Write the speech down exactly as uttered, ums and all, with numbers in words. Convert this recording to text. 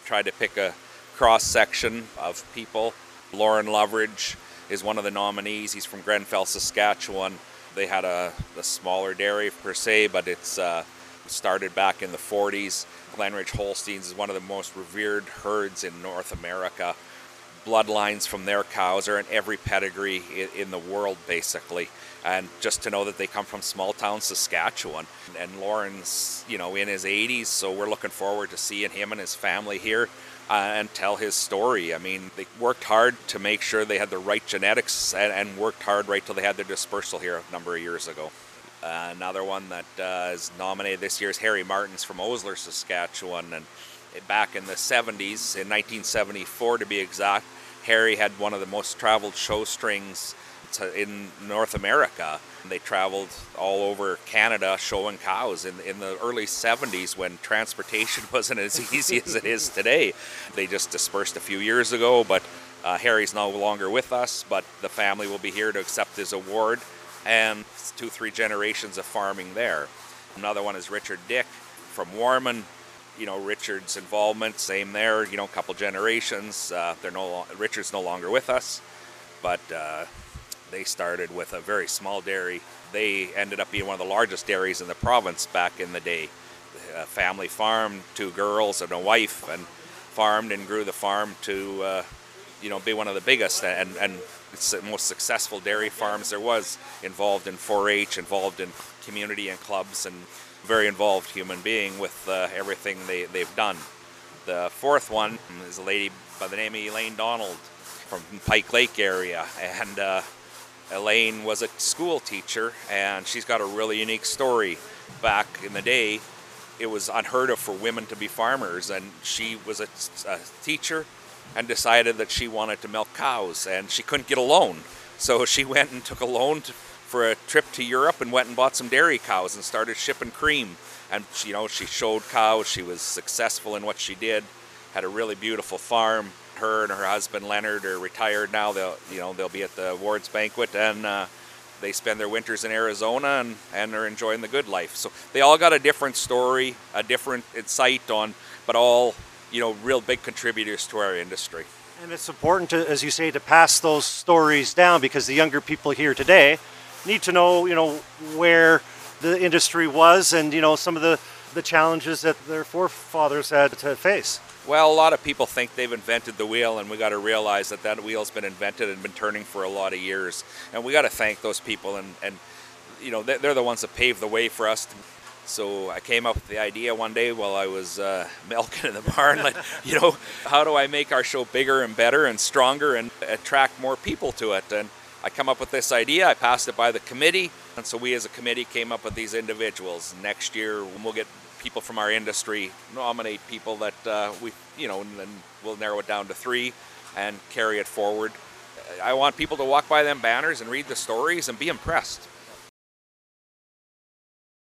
tried to pick a cross-section of people. Lauren Loveridge is one of the nominees. He's from Grenfell, Saskatchewan. They had a, a smaller dairy per se, but it's uh, started back in the forties. Glenridge Holsteins is one of the most revered herds in North America. Bloodlines from their cows are in every pedigree in, in the world, basically. And just to know that they come from small town Saskatchewan. And Lauren's, you know, in his eighties, so we're looking forward to seeing him and his family here uh, and tell his story. I mean, they worked hard to make sure they had the right genetics and, and worked hard right till they had their dispersal here a number of years ago. Uh, another one that uh, is nominated this year is Harry Martins from Osler, Saskatchewan. And back in the seventies, in nineteen seventy-four to be exact, Harry had one of the most traveled show strings in North America. They traveled all over Canada showing cows in, in the early seventies when transportation wasn't as easy as it is today. They just dispersed a few years ago, but uh, Harry's no longer with us, but the family will be here to accept his award, and two, three generations of farming there. Another one is Richard Dick from Warman. You know, Richard's involvement, same there, you know, a couple generations. Uh, they're no, Richard's no longer with us, but uh, they started with a very small dairy. They ended up being one of the largest dairies in the province back in the day. A family farm, two girls and a wife, and farmed and grew the farm to, uh, you know, be one of the biggest and, and it's the most successful dairy farms there was, involved in four H, involved in community and clubs, and very involved human being with uh, everything they, they've done. The fourth one is a lady by the name of Elaine Donald from Pike Lake area, and uh, Elaine was a school teacher, and she's got a really unique story. Back in the day, it was unheard of for women to be farmers, and she was a, a teacher and decided that she wanted to milk cows, and she couldn't get a loan. So she went and took a loan to, for a trip to Europe and went and bought some dairy cows and started shipping cream. And you know, she showed cows, she was successful in what she did, had a really beautiful farm. Her and her husband Leonard are retired now. They'll, you know, they'll be at the awards banquet, and uh, they spend their winters in Arizona and, and are enjoying the good life. So they all got a different story, a different insight on, but all, you know, real big contributors to our industry. And it's important to, as you say, to pass those stories down, because the younger people here today need to know, you know, where the industry was and, you know, some of the, the challenges that their forefathers had to face. Well, a lot of people think they've invented the wheel, and we got to realize that that wheel's been invented and been turning for a lot of years. And we got to thank those people, and, and you know, they're the ones that paved the way for us. So I came up with the idea one day while I was uh, milking in the barn, like, you know, how do I make our show bigger and better and stronger and attract more people to it? And I come up with this idea, I passed it by the committee, and so we as a committee came up with these individuals. Next year we'll get people from our industry, nominate people that uh, we, you know, and then we'll narrow it down to three and carry it forward. I want people to walk by them banners and read the stories and be impressed.